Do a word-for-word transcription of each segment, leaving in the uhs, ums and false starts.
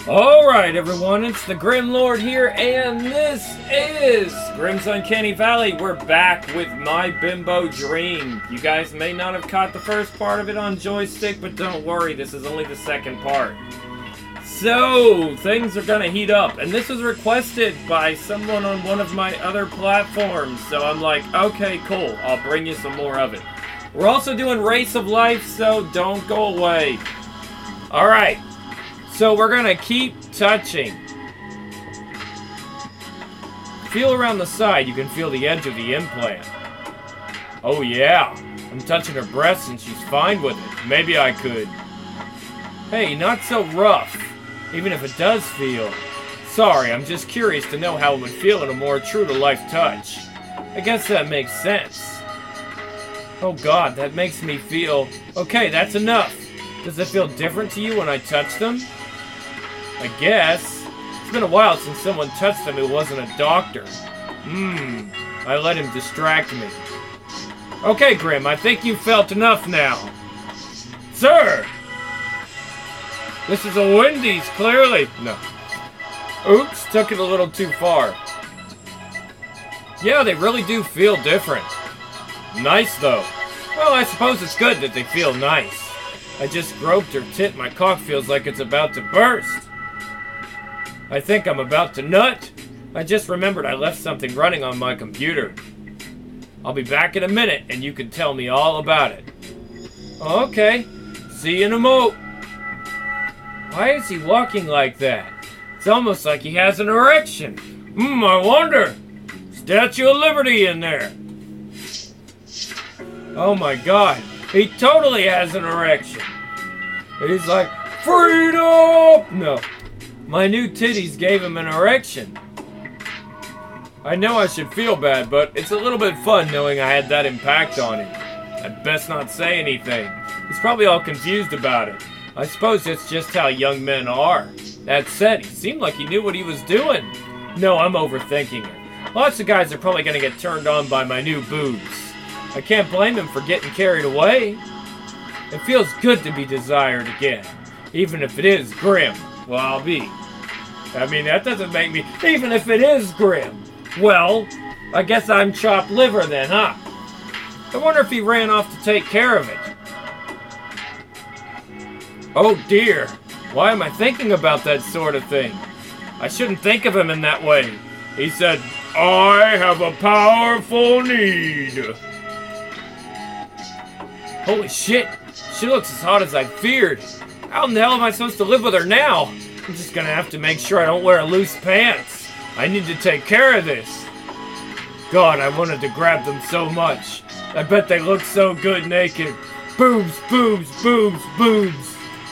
Alright everyone, it's the Grim Lord here, and this is Grim's Uncanny Valley. We're back with My Bimbo Dream. You guys may not have caught the first part of it on joystick, but don't worry, this is only the second part. So, things are gonna heat up, and this was requested by someone on one of my other platforms, so I'm like, okay, cool, I'll bring you some more of it. We're also doing Race of Life, so don't go away. Alright. So we're gonna keep touching. Feel around the side, you can feel the edge of the implant. Oh yeah, I'm touching her breasts and she's fine with it. Maybe I could. Hey, not so rough, even if it does feel. Sorry, I'm just curious to know how it would feel in a more true-to-life touch. I guess that makes sense. Oh god, that makes me feel... Okay, that's enough. Does it feel different to you when I touch them? I guess. It's been a while since someone touched them who wasn't a doctor. Hmm. I let him distract me. Okay, Grim, I think you've felt enough now. Sir! This is a Wendy's, clearly. No. Oops, took it a little too far. Yeah, they really do feel different. Nice, though. Well, I suppose it's good that they feel nice. I just groped her tit. My cock feels like it's about to burst. I think I'm about to nut. I just remembered I left something running on my computer. I'll be back in a minute and you can tell me all about it. Okay. See you in a mo. Why is he walking like that? It's almost like he has an erection. Hmm, I wonder. Statue of Liberty in there. Oh my god. He totally has an erection. He's like, freedom! No. My new titties gave him an erection. I know I should feel bad, but it's a little bit fun knowing I had that impact on him. I'd best not say anything. He's probably all confused about it. I suppose it's just how young men are. That said, he seemed like he knew what he was doing. No, I'm overthinking it. Lots of guys are probably gonna get turned on by my new boobs. I can't blame him for getting carried away. It feels good to be desired again, even if it is grim. Well, I'll be. I mean, that doesn't make me... Even if it is grim. Well, I guess I'm chopped liver then, huh? I wonder if he ran off to take care of it. Oh dear. Why am I thinking about that sort of thing? I shouldn't think of him in that way. He said, I have a powerful need. Holy shit. She looks as hot as I feared. How in the hell am I supposed to live with her now? I'm just gonna have to make sure I don't wear loose pants. I need to take care of this. God, I wanted to grab them so much. I bet they look so good naked. Boobs, boobs, boobs, boobs.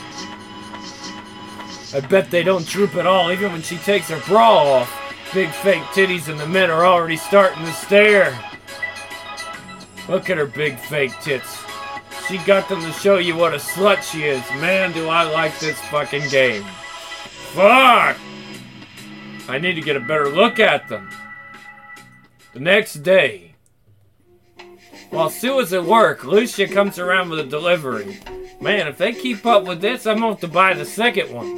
I bet they don't droop at all, even when she takes her bra off. Big fake titties and the men are already starting to stare. Look at her big fake tits. She got them to show you what a slut she is. Man, do I like this fucking game. Fuck! I need to get a better look at them. The next day. While Sue is at work, Lucia comes around with a delivery. Man, if they keep up with this, I'm going to have to buy the second one.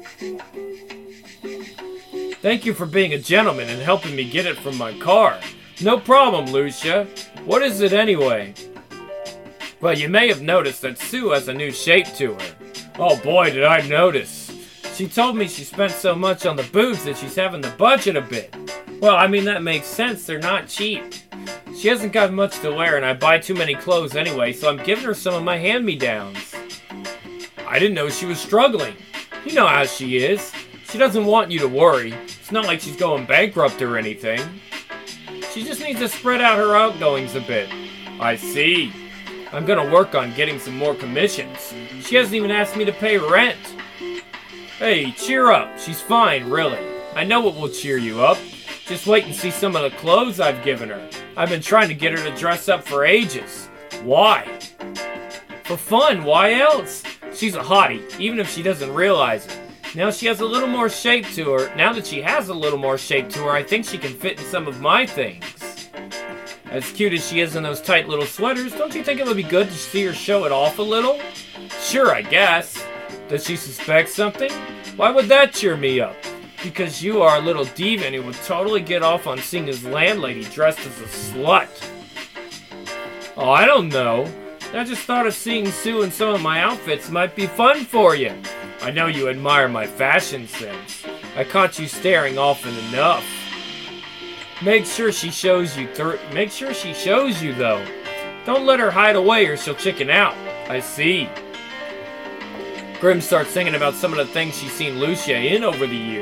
Thank you for being a gentleman and helping me get it from my car. No problem, Lucia. What is it anyway? Well, you may have noticed that Sue has a new shape to her. Oh boy, did I notice. She told me she spent so much on the boobs that she's having to budget a bit. Well, I mean, that makes sense. They're not cheap. She hasn't got much to wear, and I buy too many clothes anyway, so I'm giving her some of my hand-me-downs. I didn't know she was struggling. You know how she is. She doesn't want you to worry. It's not like she's going bankrupt or anything. She just needs to spread out her outgoings a bit. I see. I'm gonna work on getting some more commissions. She hasn't even asked me to pay rent. Hey, cheer up. She's fine, really. I know what will cheer you up. Just wait and see some of the clothes I've given her. I've been trying to get her to dress up for ages. Why? For fun, why else? She's a hottie, even if she doesn't realize it. Now she has a little more shape to her. Now that she has a little more shape to her, I think she can fit in some of my things. As cute as she is in those tight little sweaters, don't you think it would be good to see her show it off a little? Sure, I guess. Does she suspect something? Why would that cheer me up? Because you are a little diva and he would totally get off on seeing his landlady dressed as a slut. Oh, I don't know. I just thought of seeing Sue in some of my outfits might be fun for you. I know you admire my fashion sense. I caught you staring often enough. Make sure she shows you through. Make sure she shows you though. Don't let her hide away or she'll chicken out. I see. Grim starts thinking about some of the things she's seen Lucia in over the years.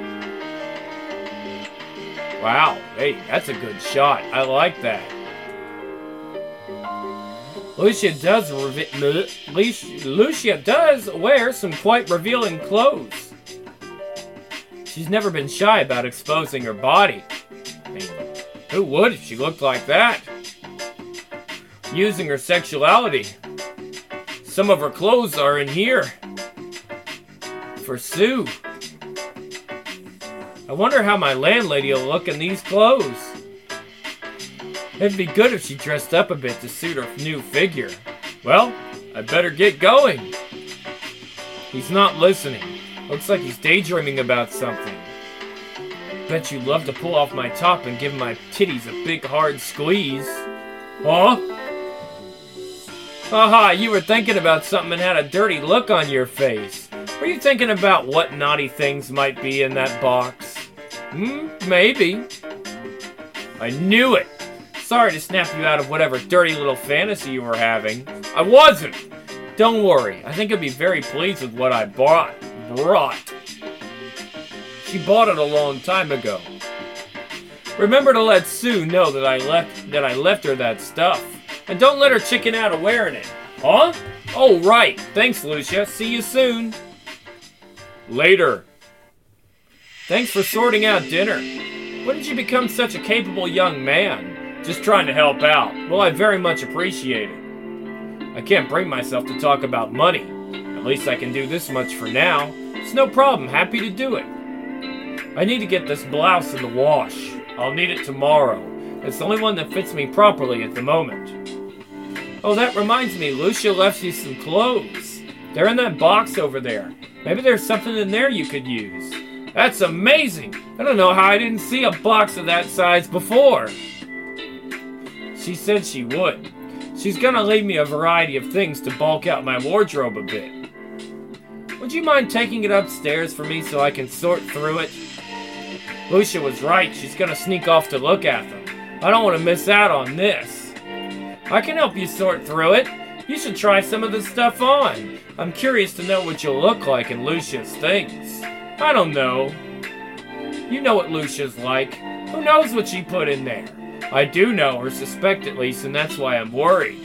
Wow, hey, that's a good shot. I like that. Lucia does Lucia, Lucia does wear some quite revealing clothes. She's never been shy about exposing her body. I mean, who would if she looked like that? Using her sexuality. Some of her clothes are in here. For Sue. I wonder how my landlady will look in these clothes. It'd be good if she dressed up a bit to suit her new figure. Well, I better get going. He's not listening. Looks like he's daydreaming about something. Bet you'd love to pull off my top and give my titties a big hard squeeze. Huh? Haha, you were thinking about something and had a dirty look on your face. Were you thinking about what naughty things might be in that box? Hmm, maybe. I knew it. Sorry to snap you out of whatever dirty little fantasy you were having. I wasn't. Don't worry. I think you'll be very pleased with what I bought. Brought. She bought it a long time ago. Remember to let Sue know that I left that I left her that stuff. And don't let her chicken out of wearing it. Huh? Oh, right. Thanks, Lucia. See you soon. Later. Thanks for sorting out dinner. When did you become such a capable young man? Just trying to help out. Well, I very much appreciate it. I can't bring myself to talk about money. At least I can do this much for now. It's no problem. Happy to do it. I need to get this blouse in the wash. I'll need it tomorrow. It's the only one that fits me properly at the moment. Oh, that reminds me. Lucia left you some clothes. They're in that box over there. Maybe there's something in there you could use. That's amazing. I don't know how I didn't see a box of that size before. She said she would. She's gonna leave me a variety of things to bulk out my wardrobe a bit. Would you mind taking it upstairs for me so I can sort through it? Lucia was right. She's gonna sneak off to look at them. I don't want to miss out on this. I can help you sort through it. You should try some of the stuff on. I'm curious to know what you'll look like in Lucia's things. I don't know. You know what Lucia's like. Who knows what she put in there? I do know, or suspect at least, and that's why I'm worried.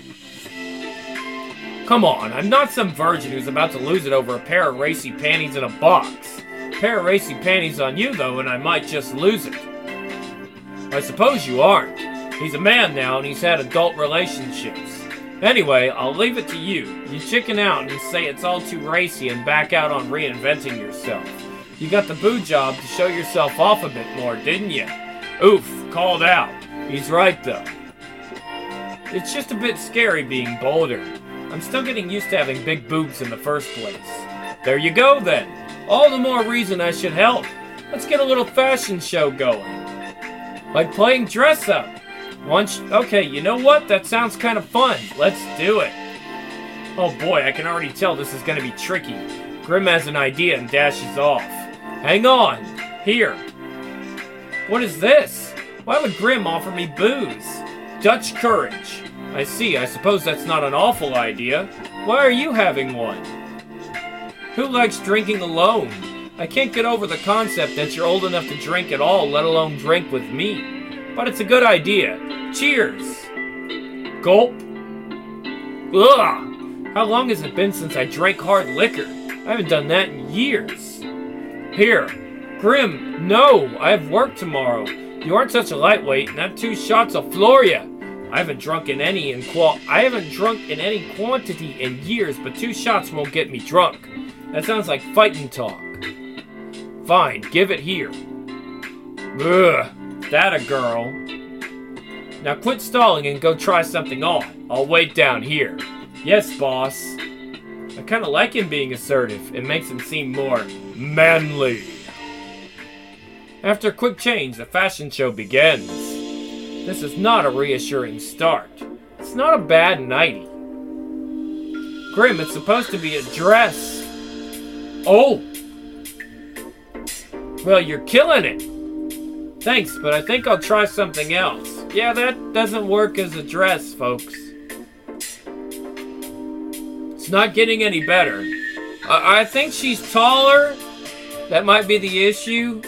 Come on, I'm not some virgin who's about to lose it over a pair of racy panties in a box. A pair of racy panties on you, though, and I might just lose it. I suppose you aren't. He's a man now, and he's had adult relationships. Anyway, I'll leave it to you. You chicken out and say it's all too racy and back out on reinventing yourself. You got the boo job to show yourself off a bit more, didn't you? Oof, called out. He's right, though. It's just a bit scary being bolder. I'm still getting used to having big boobs in the first place. There you go, then. All the more reason I should help. Let's get a little fashion show going. Like playing dress-up. Once, okay, you know what? That sounds kind of fun. Let's do it. Oh boy, I can already tell this is going to be tricky. Grim has an idea and dashes off. Hang on. Here. What is this? Why would Grim offer me booze? Dutch courage. I see. I suppose that's not an awful idea. Why are you having one? Who likes drinking alone? I can't get over the concept that you're old enough to drink at all, let alone drink with me. But it's a good idea. Cheers. Gulp. Ugh. How long has it been since I drank hard liquor? I haven't done that in years. Here. Grim, no. I have work tomorrow. You aren't such a lightweight, and that two shots will floor you. I haven't drunk in any in qual I haven't drunk in any quantity in years, but two shots won't get me drunk. That sounds like fighting talk. Fine, give it here. Ugh, that a girl. Now quit stalling and go try something on. I'll wait down here. Yes, boss. I kind of like him being assertive. It makes him seem more manly. After a quick change, the fashion show begins. This is not a reassuring start. It's not a bad nightie. Grim, it's supposed to be a dress. Oh! Well, you're killing it. Thanks, but I think I'll try something else. Yeah, that doesn't work as a dress, folks. It's not getting any better. I, I think she's taller. That might be the issue.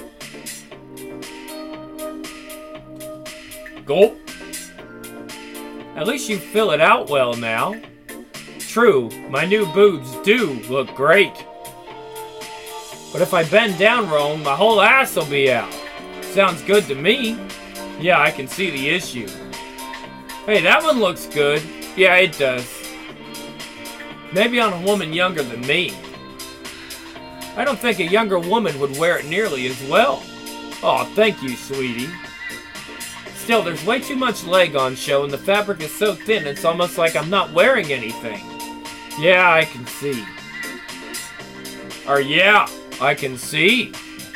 Gulp. At least you fill it out well now. True, my new boobs do look great. But if I bend down wrong, my whole ass will be out. Sounds good to me. Yeah, I can see the issue. Hey, that one looks good. Yeah, it does. Maybe on a woman younger than me. I don't think a younger woman would wear it nearly as well. Aw, thank you, sweetie. Still, there's way too much leg on show and the fabric is so thin it's almost like I'm not wearing anything. Yeah, I can see. Or yeah, I can see.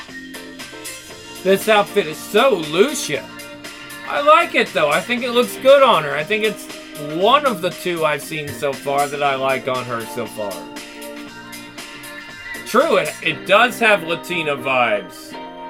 This outfit is so Lucia. I like it though. I think it looks good on her. I think it's one of the two I've seen so far that I like on her so far. True, it, it does have Latina vibes.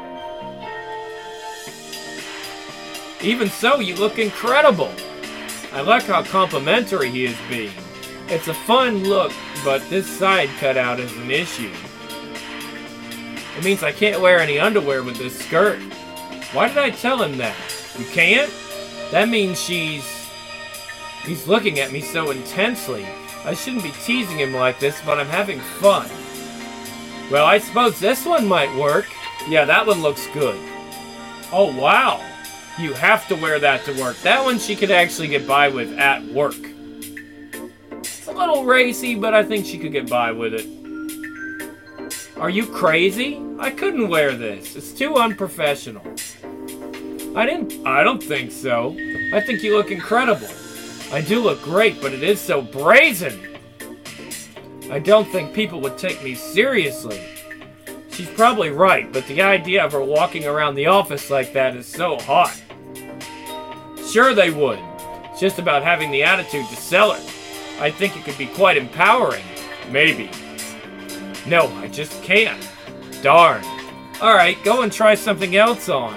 Even so, you look incredible. I like how complimentary he is being. It's a fun look, but this side cutout is an issue. It means I can't wear any underwear with this skirt. Why did I tell him that? You can't? That means she's... He's looking at me so intensely. I shouldn't be teasing him like this, but I'm having fun. Well, I suppose this one might work. Yeah, that one looks good. Oh, wow. You have to wear that to work. That one she could actually get by with at work. It's a little racy, but I think she could get by with it. Are you crazy? I couldn't wear this. It's too unprofessional. I didn't... I don't think so. I think you look incredible. I do look great, but it is so brazen. I don't think people would take me seriously. She's probably right, but the idea of her walking around the office like that is so hot. Sure they would. It's just about having the attitude to sell it. I think it could be quite empowering. Maybe. No, I just can't. Darn. Alright, go and try something else on.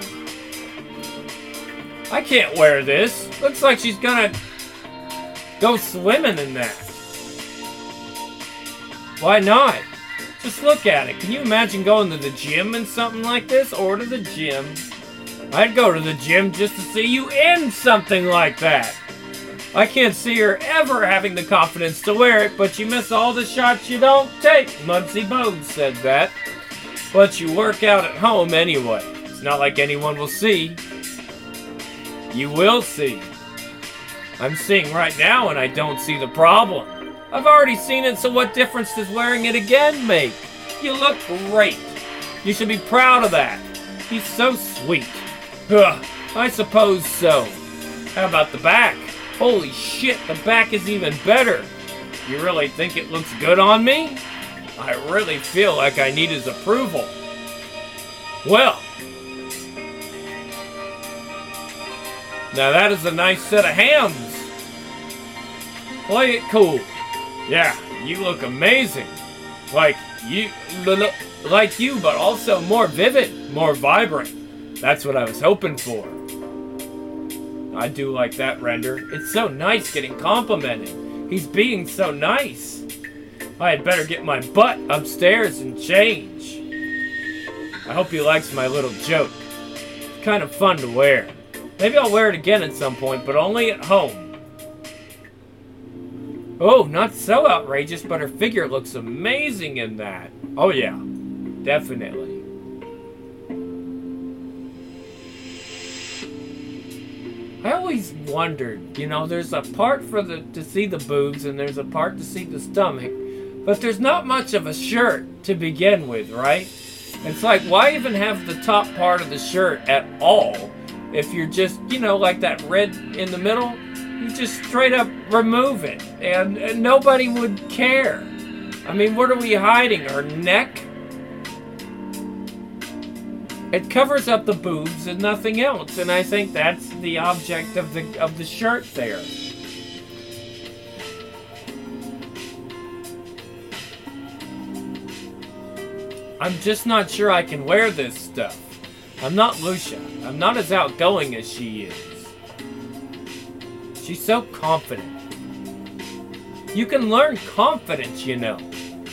I can't wear this. Looks like she's gonna go swimming in that. Why not? Just look at it. Can you imagine going to the gym in something like this? Or to the gym. I'd go to the gym just to see you in something like that. I can't see her ever having the confidence to wear it, but you miss all the shots you don't take. Muggsy Bogues said that. But you work out at home anyway. It's not like anyone will see. You will see. I'm seeing right now and I don't see the problem. I've already seen it, so what difference does wearing it again make? You look great. You should be proud of that. He's so sweet. Ugh, I suppose so. How about the back? Holy shit, the back is even better. You really think it looks good on me? I really feel like I need his approval. Well. Now that is a nice set of hands. Play it cool. Yeah, you look amazing. Like you, like you, but also more vivid, more vibrant. That's what I was hoping for. I do like that render. It's so nice getting complimented. He's being so nice. I had better get my butt upstairs and change. I hope he likes my little joke. It's kind of fun to wear. Maybe I'll wear it again at some point, but only at home. Oh, not so outrageous, but her figure looks amazing in that. Oh yeah, definitely. I always wondered, you know, there's a part for the to see the boobs and there's a part to see the stomach, but there's not much of a shirt to begin with, right? It's like, why even have the top part of the shirt at all if you're just, you know, like that red in the middle? You just straight up remove it, and, and nobody would care. I mean, what are we hiding? Her neck? It covers up the boobs and nothing else, and I think that's the object of the of the shirt there. I'm just not sure I can wear this stuff. I'm not Lucia. I'm not as outgoing as she is. She's so confident. You can learn confidence, you know.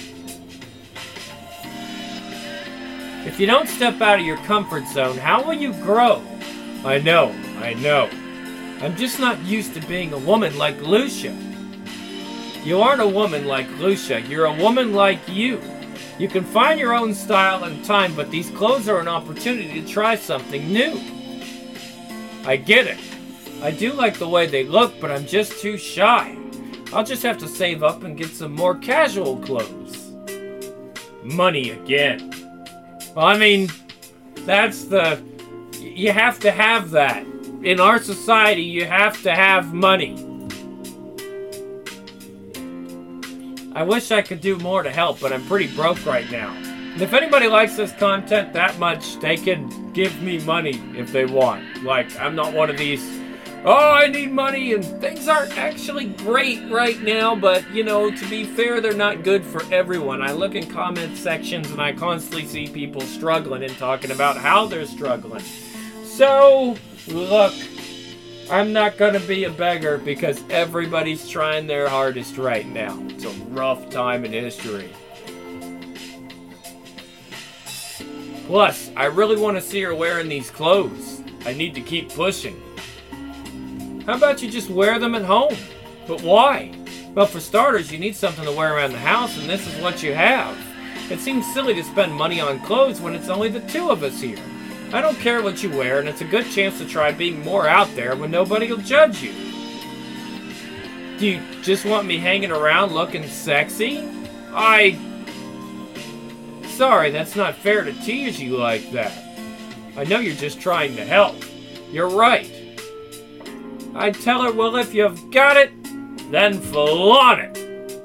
If you don't step out of your comfort zone, how will you grow? I know, I know. I'm just not used to being a woman like Lucia. You aren't a woman like Lucia. You're a woman like you. You can find your own style and time, but these clothes are an opportunity to try something new. I get it. I do like the way they look, but I'm just too shy. I'll just have to save up and get some more casual clothes. Money again. Well, I mean, that's the... You have to have that. In our society, you have to have money. I wish I could do more to help, but I'm pretty broke right now. And if anybody likes this content that much, they can give me money if they want. Like, I'm not one of these... Oh, I need money, and things aren't actually great right now, but, you know, to be fair, they're not good for everyone. I look in comment sections, and I constantly see people struggling and talking about how they're struggling. So, look, I'm not gonna be a beggar because everybody's trying their hardest right now. It's a rough time in history. Plus, I really want to see her wearing these clothes. I need to keep pushing. How about you just wear them at home? But why? Well, for starters, you need something to wear around the house, and this is what you have. It seems silly to spend money on clothes when it's only the two of us here. I don't care what you wear, and it's a good chance to try being more out there when nobody will judge you. Do you just want me hanging around looking sexy? I... Sorry, that's not fair to tease you like that. I know you're just trying to help. You're right. I'd tell her, well, if you've got it, then flaunt it.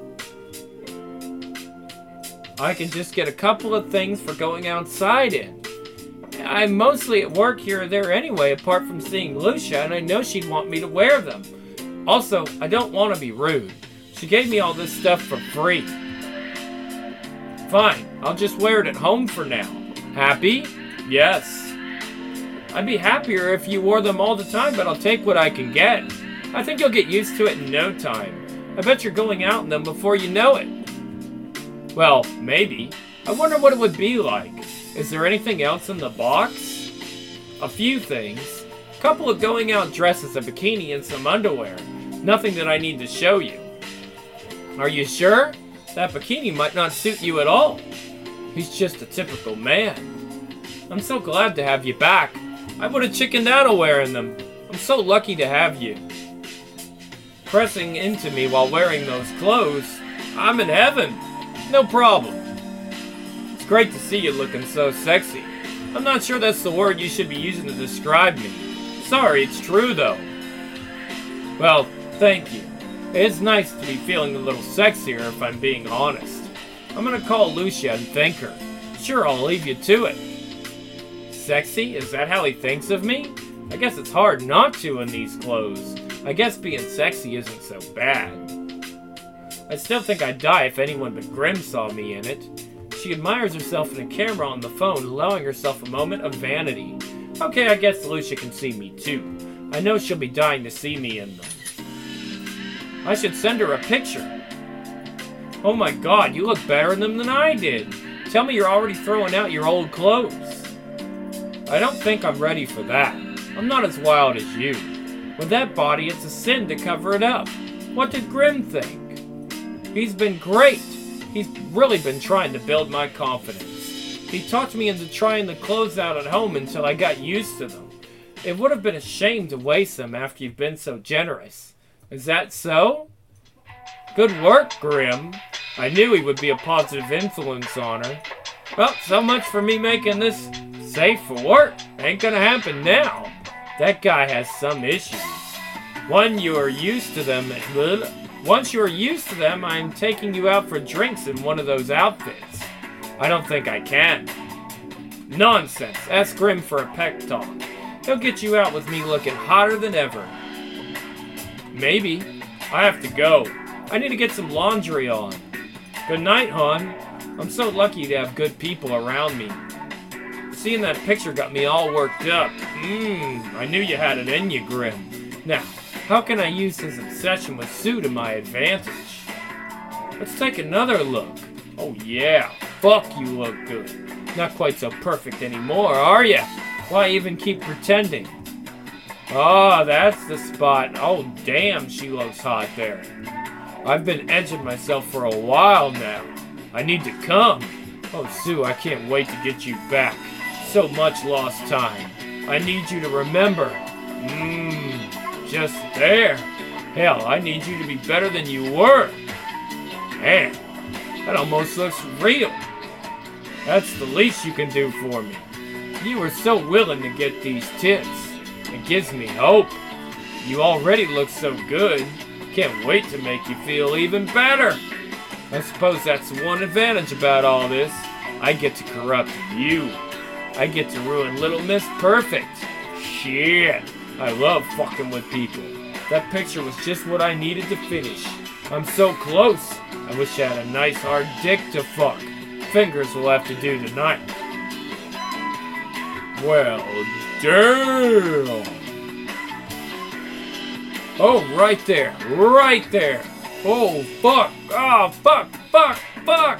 I can just get a couple of things for going outside in. I'm mostly at work here or there anyway, apart from seeing Lucia, and I know she'd want me to wear them. Also, I don't want to be rude. She gave me all this stuff for free. Fine, I'll just wear it at home for now. Happy? Yes. I'd be happier if you wore them all the time, but I'll take what I can get. I think you'll get used to it in no time. I bet you're going out in them before you know it. Well, maybe. I wonder what it would be like. Is there anything else in the box? A few things. A couple of going out dresses, a bikini, and some underwear. Nothing that I need to show you. Are you sure? That bikini might not suit you at all. He's just a typical man. I'm so glad to have you back. I would have chickened out of wearing them. I'm so lucky to have you. Pressing into me while wearing those clothes. I'm in heaven. No problem. It's great to see you looking so sexy. I'm not sure that's the word you should be using to describe me. Sorry, it's true though. Well, thank you. It's nice to be feeling a little sexier if I'm being honest. I'm gonna call Lucia and thank her. Sure, I'll leave you to it. Sexy? Is that how he thinks of me? I guess it's hard not to in these clothes. I guess being sexy isn't so bad. I still think I'd die if anyone but Grim saw me in it. She admires herself in a camera on the phone, allowing herself a moment of vanity. Okay, I guess Lucia can see me too. I know she'll be dying to see me in them. I should send her a picture. Oh my god, you look better in them than I did. Tell me you're already throwing out your old clothes. I don't think I'm ready for that. I'm not as wild as you. With that body, it's a sin to cover it up. What did Grim think? He's been great. He's really been trying to build my confidence. He talked me into trying the clothes out at home until I got used to them. It would have been a shame to waste them after you've been so generous. Is that so? Good work, Grim. I knew he would be a positive influence on her. Well, so much for me making this safe for work. Ain't gonna happen now. That guy has some issues. One, you are used to them. Once you're used to them, I'm taking you out for drinks in one of those outfits. I don't think I can. Nonsense. Ask Grim for a pep talk. He'll get you out with me looking hotter than ever. Maybe. I have to go. I need to get some laundry on. Good night, hon. I'm so lucky to have good people around me. Seeing that picture got me all worked up. Mmm, I knew you had it in you, Grim. Now, how can I use his obsession with Sue to my advantage? Let's take another look. Oh yeah, fuck, you look good. Not quite so perfect anymore, are ya? Why even keep pretending? Oh, that's the spot. Oh damn, she looks hot there. I've been edging myself for a while now. I need to come. Oh Sue, I can't wait to get you back. So much lost time. I need you to remember. Mmm, just there. Hell, I need you to be better than you were. Man, that almost looks real. That's the least you can do for me. You were so willing to get these tips. It gives me hope. You already look so good. Can't wait to make you feel even better. I suppose that's the one advantage about all this. I get to corrupt you. I get to ruin Little Miss Perfect. Shit. I love fucking with people. That picture was just what I needed to finish. I'm so close. I wish I had a nice hard dick to fuck. Fingers will have to do tonight. Well, damn. Oh, right there. Right there. Oh, fuck. Oh, fuck, fuck, fuck.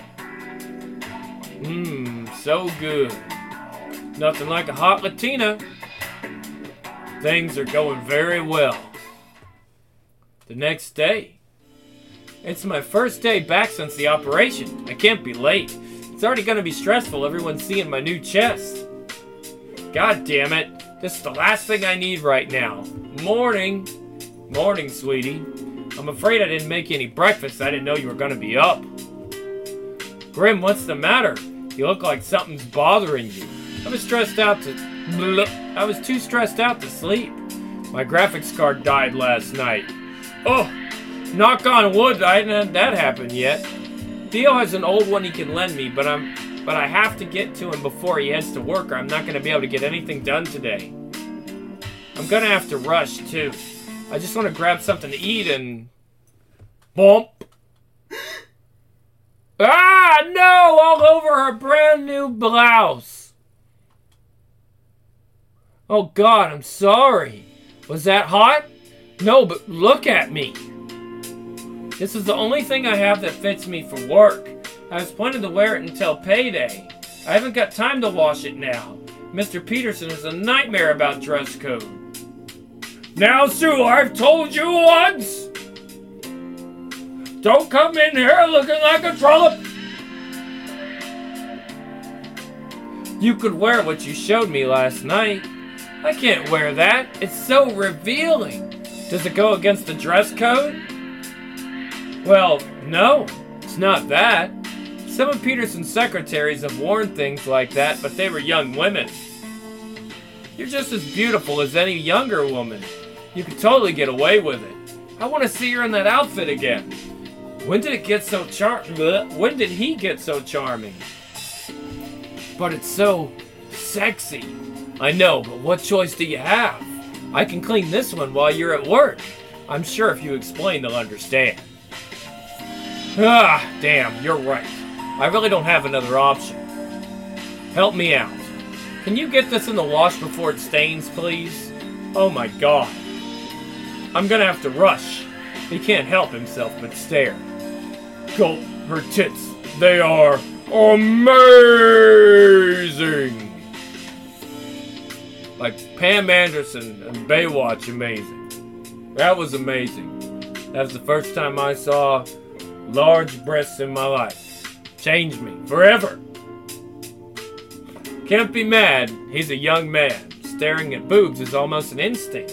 Mmm, so good. Nothing like a hot Latina. Things are going very well. The next day. It's my first day back since the operation. I can't be late. It's already gonna be stressful, everyone seeing my new chest. God damn it. This is the last thing I need right now. Morning. Morning, sweetie. I'm afraid I didn't make any breakfast. I didn't know you were gonna be up. Grim, what's the matter? You look like something's bothering you. I was stressed out to... I was too stressed out to sleep. My graphics card died last night. Oh, knock on wood, I hadn't had that happen yet. Theo has an old one he can lend me, but I'm... But I have to get to him before he heads to work or I'm not going to be able to get anything done today. I'm going to have to rush, too. I just want to grab something to eat and... Bump! Ah, no! All over her brand new blouse. Oh, God, I'm sorry. Was that hot? No, but look at me. This is the only thing I have that fits me for work. I was planning to wear it until payday. I haven't got time to wash it now. Mister Peterson is a nightmare about dress code. Now, Sue, I've told you once. Don't come in here looking like a trollop. You could wear what you showed me last night. I can't wear that. It's so revealing. Does it go against the dress code? Well, no. It's not that. Some of Peterson's secretaries have worn things like that, but they were young women. You're just as beautiful as any younger woman. You could totally get away with it. I want to see her in that outfit again. When did it get so char- When did he get so charming? But it's so sexy. I know, but what choice do you have? I can clean this one while you're at work. I'm sure if you explain, they'll understand. Ah, damn, you're right. I really don't have another option. Help me out. Can you get this in the wash before it stains, please? Oh my God. I'm gonna have to rush. He can't help himself but stare. Gulp, her tits. They are amazing! Like Pam Anderson and Baywatch amazing. That was amazing. That was the first time I saw large breasts in my life. Changed me forever. Can't be mad. He's a young man. Staring at boobs is almost an instinct.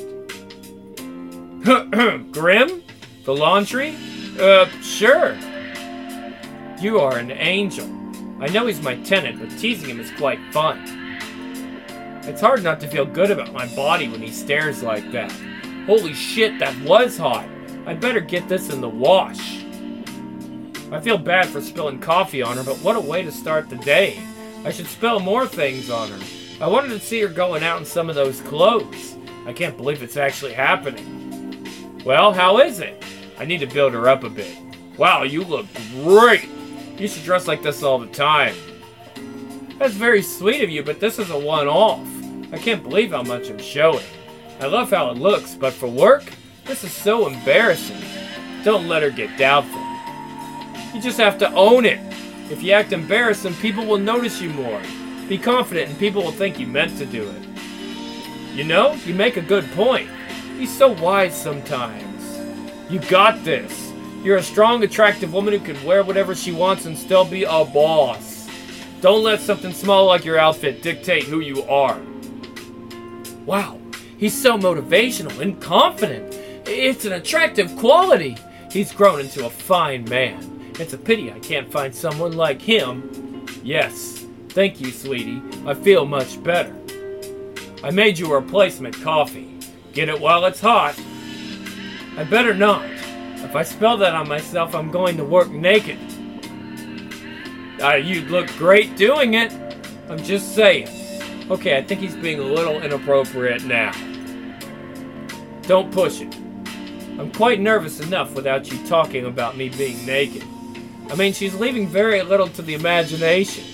Grim? The laundry? Uh, sure. You are an angel. I know he's my tenant, but teasing him is quite fun. It's hard not to feel good about my body when he stares like that. Holy shit, that was hot. I'd better get this in the wash. I feel bad for spilling coffee on her, but what a way to start the day. I should spill more things on her. I wanted to see her going out in some of those clothes. I can't believe it's actually happening. Well, how is it? I need to build her up a bit. Wow, you look great. You should dress like this all the time. That's very sweet of you, but this is a one-off. I can't believe how much I'm showing. I love how it looks, but for work, this is so embarrassing. Don't let her get doubtful. You just have to own it. If you act embarrassed, then people will notice you more. Be confident and people will think you meant to do it. You know, you make a good point. He's so wise sometimes. You got this. You're a strong, attractive woman who can wear whatever she wants and still be a boss. Don't let something small like your outfit dictate who you are. Wow, he's so motivational and confident. It's an attractive quality. He's grown into a fine man. It's a pity I can't find someone like him. Yes, thank you, sweetie. I feel much better. I made you a replacement coffee. Get it while it's hot. I better not. If I spill that on myself, I'm going to work naked. Uh, you'd look great doing it. I'm just saying. Okay, I think he's being a little inappropriate now. Don't push it. I'm quite nervous enough without you talking about me being naked. I mean, she's leaving very little to the imagination.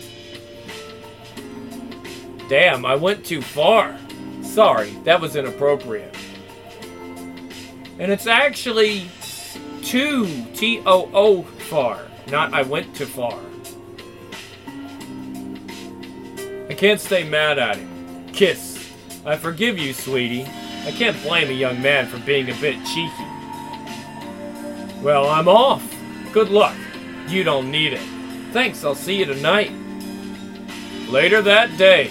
Damn, I went too far. Sorry, that was inappropriate. And it's actually too, T O O, far, not I went too far. I can't stay mad at him. Kiss. I forgive you, sweetie. I can't blame a young man for being a bit cheeky. Well, I'm off. Good luck. You don't need it. Thanks, I'll see you tonight. Later that day.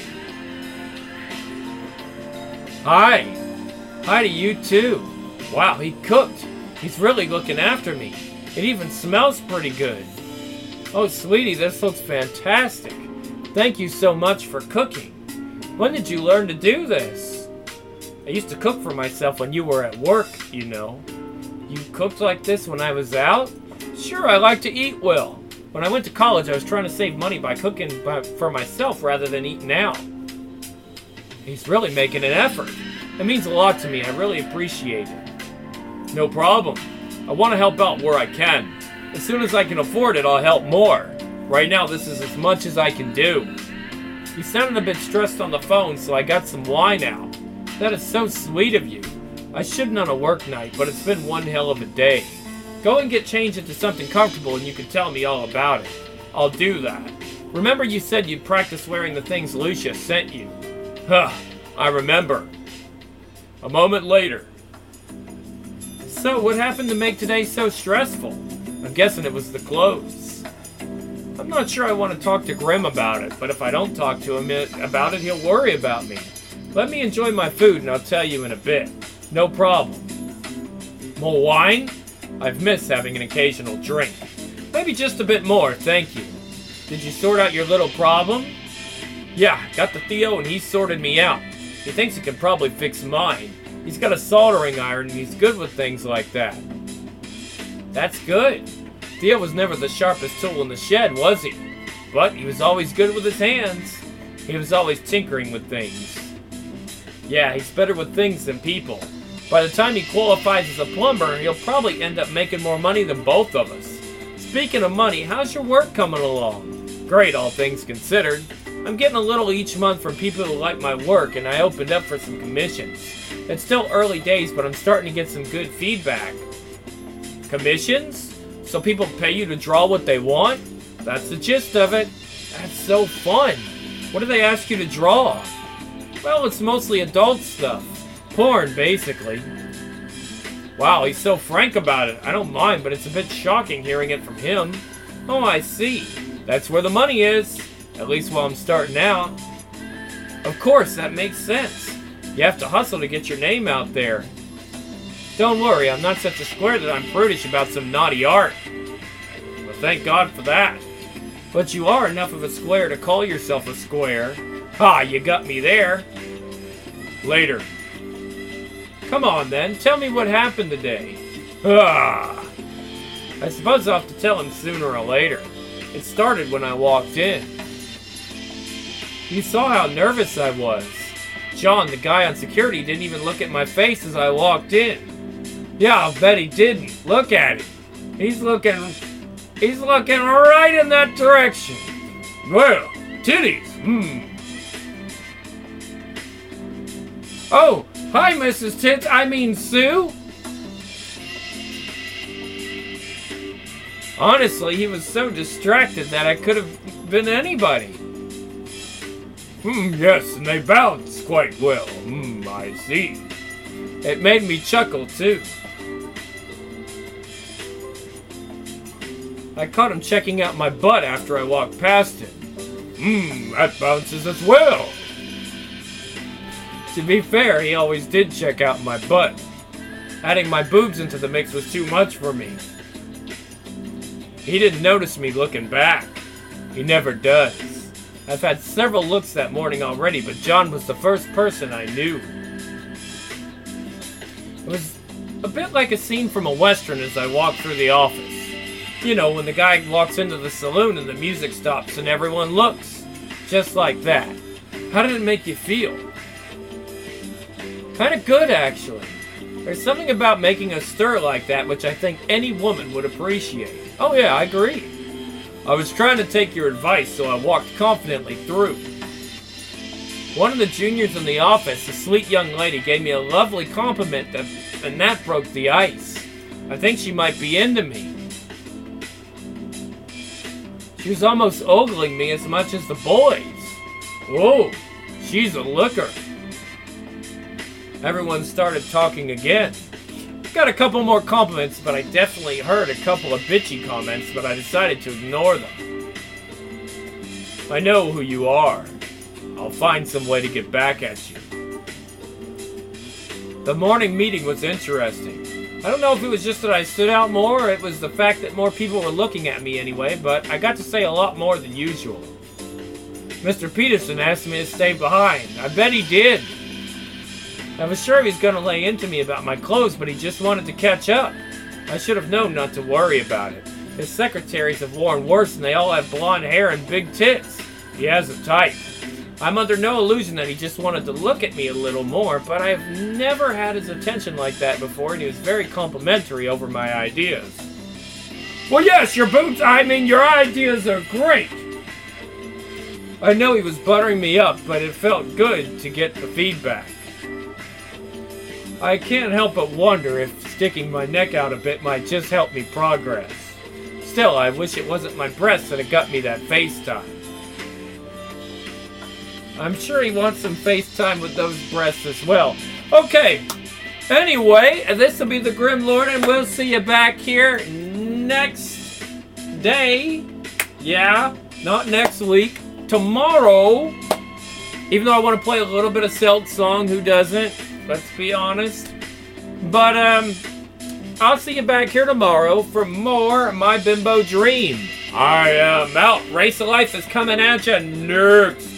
Hi. Hi to you too. Wow, he cooked. He's really looking after me. It even smells pretty good. Oh, sweetie, this looks fantastic. Thank you so much for cooking. When did you learn to do this? I used to cook for myself when you were at work, you know. You cooked like this when I was out? Sure, I like to eat well. When I went to college, I was trying to save money by cooking by, for myself rather than eating out. He's really making an effort. It means a lot to me. I really appreciate it. No problem. I want to help out where I can. As soon as I can afford it, I'll help more. Right now, this is as much as I can do. You sounded a bit stressed on the phone, so I got some wine out. That is so sweet of you. I shouldn't on a work night, but it's been one hell of a day. Go and get changed into something comfortable and you can tell me all about it. I'll do that. Remember you said you'd practice wearing the things Lucia sent you. Huh, I remember. A moment later. So, what happened to make today so stressful? I'm guessing it was the clothes. I'm not sure I want to talk to Grim about it, but if I don't talk to him about it, he'll worry about me. Let me enjoy my food and I'll tell you in a bit. No problem. More wine? I've missed having an occasional drink. Maybe just a bit more, thank you. Did you sort out your little problem? Yeah, got to Theo and he sorted me out. He thinks he can probably fix mine. He's got a soldering iron and he's good with things like that. That's good. Theo was never the sharpest tool in the shed, was he? But he was always good with his hands. He was always tinkering with things. Yeah, he's better with things than people. By the time he qualifies as a plumber, he'll probably end up making more money than both of us. Speaking of money, how's your work coming along? Great, all things considered. I'm getting a little each month from people who like my work, and I opened up for some commissions. It's still early days, but I'm starting to get some good feedback. Commissions? So people pay you to draw what they want? That's the gist of it. That's so fun. What do they ask you to draw? Well, it's mostly adult stuff. Porn, basically. Wow, he's so frank about it. I don't mind, but it's a bit shocking hearing it from him. Oh, I see. That's where the money is. At least while I'm starting out. Of course, that makes sense. You have to hustle to get your name out there. Don't worry, I'm not such a square that I'm prudish about some naughty art. Well, thank God for that. But you are enough of a square to call yourself a square. Ha, you got me there. Later. Come on then, tell me what happened today. Ah. I suppose I'll have to tell him sooner or later. It started when I walked in. You saw how nervous I was. John, the guy on security, didn't even look at my face as I walked in. Yeah, I'll bet he didn't. Look at him. He's looking... He's looking right in that direction. Well, titties. Hmm. Oh, hi, Missus Tits. I mean, Sue. Honestly, he was so distracted that I could have been anybody. Hmm, yes, and they balance quite well. Hmm, I see. It made me chuckle, too. I caught him checking out my butt after I walked past him. Hmm, that bounces as well. To be fair, he always did check out my butt. Adding my boobs into the mix was too much for me. He didn't notice me looking back. He never does. I've had several looks that morning already, but John was the first person I knew. It was a bit like a scene from a Western as I walked through the office. You know, when the guy walks into the saloon and the music stops and everyone looks. Just like that. How did it make you feel? Kind of good, actually. There's something about making a stir like that which I think any woman would appreciate. Oh yeah, I agree. I was trying to take your advice, so I walked confidently through. One of the juniors in the office, a sweet young lady, gave me a lovely compliment, that, and that broke the ice. I think she might be into me. She was almost ogling me as much as the boys. Whoa, she's a looker. Everyone started talking again. Got a couple more compliments, but I definitely heard a couple of bitchy comments, but I decided to ignore them. I know who you are. I'll find some way to get back at you. The morning meeting was interesting. I don't know if it was just that I stood out more, or it was the fact that more people were looking at me anyway, but I got to say a lot more than usual. Mister Peterson asked me to stay behind. I bet he did. I was sure he was going to lay into me about my clothes, but he just wanted to catch up. I should have known not to worry about it. His secretaries have worn worse, and they all have blonde hair and big tits. He has a type. I'm under no illusion that he just wanted to look at me a little more, but I've never had his attention like that before, and he was very complimentary over my ideas. Well, yes, your boots, I mean, your ideas are great. I know he was buttering me up, but it felt good to get the feedback. I can't help but wonder if sticking my neck out a bit might just help me progress. Still, I wish it wasn't my breasts that had got me that FaceTime. I'm sure he wants some FaceTime with those breasts as well. Okay, anyway, this will be the Grim Lord, and we'll see you back here next day. Yeah, not next week. Tomorrow. Even though I want to play a little bit of Celt Song, who doesn't? Let's be honest. But, um, I'll see you back here tomorrow for more My Bimbo Dream. I am out. Race of Life is coming at you next.